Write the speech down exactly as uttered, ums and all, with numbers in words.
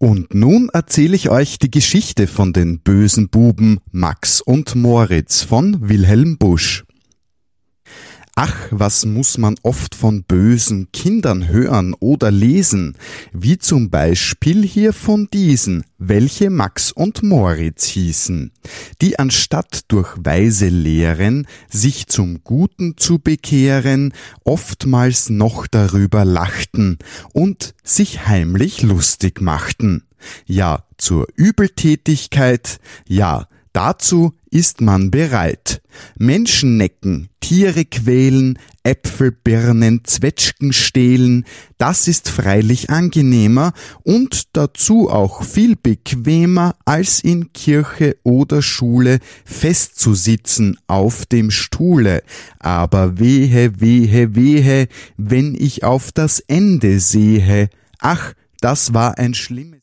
Und nun erzähle ich euch die Geschichte von den bösen Buben Max und Moritz von Wilhelm Busch. Ach, was muss man oft von bösen Kindern hören oder lesen, wie zum Beispiel hier von diesen, welche Max und Moritz hießen, die anstatt durch weise Lehren sich zum Guten zu bekehren, oftmals noch darüber lachten und sich heimlich lustig machten. Ja, zur Übeltätigkeit, ja, dazu ist man bereit. Menschen necken, Tiere quälen, Äpfel, Birnen, Zwetschgen stehlen, das ist freilich angenehmer und dazu auch viel bequemer, als in Kirche oder Schule festzusitzen auf dem Stuhle. Aber wehe, wehe, wehe, wenn ich auf das Ende sehe, ach, das war ein schlimmes